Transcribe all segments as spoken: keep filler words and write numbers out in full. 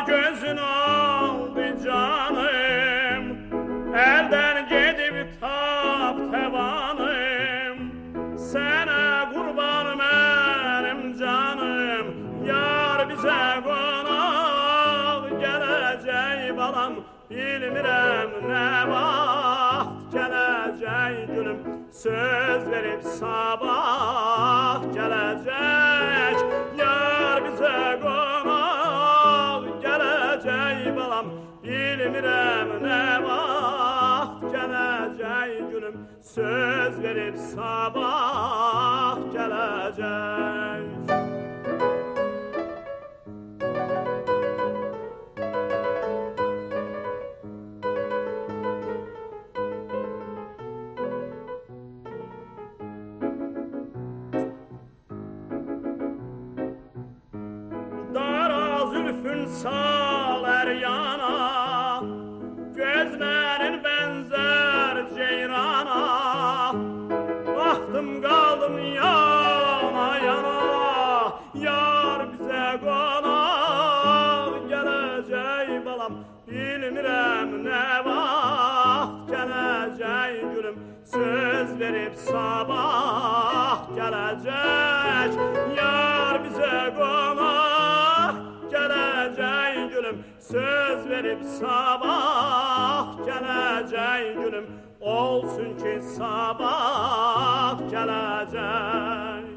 gözün oldu canım, elden gidip tap tevanım. Sana kurban benim canım, yar bize konak gelecek balam. Bilmirem ne vaxt gelecek gülüm, söz verip sabah gelecek. Yar bize konak gelecek balam. Bilmirem ne vaxt gelecek gülüm, söz verip sabah gelecek. Zülfün salar yana, gözlerin benzer ceyrana. Baktım kaldım yana yana, yar bize konak gelecek balam. Bilmirem ne vaxt gelecek gülüm, söz verip sabah gelecek. Yar bize konak gelecek gülüm, söz verip sabah gelecek gülüm. Olsun ki sabah gelecek.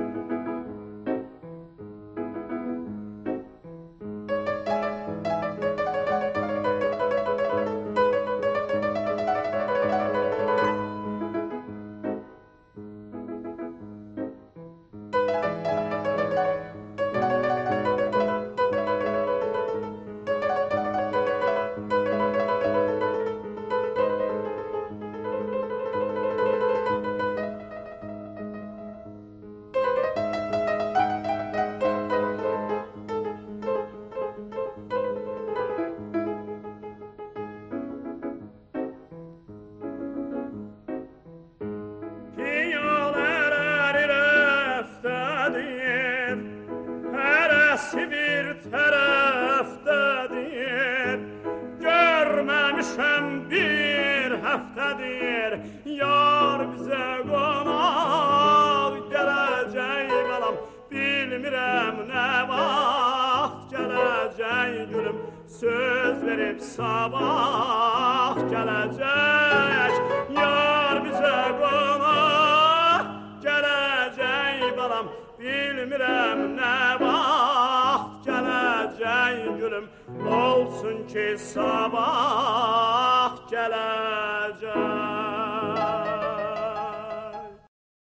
Bir taraftadır, görmemişim bir haftadır. Yar bize konak gelecek balam. Bilmirem ne vaxt gelecek gülüm, söz verip sabah gelecek. Yar bize konak gelecek balam. Bilmirem ne vaxt gelecek gülüm, olsun ki sabah gelecek.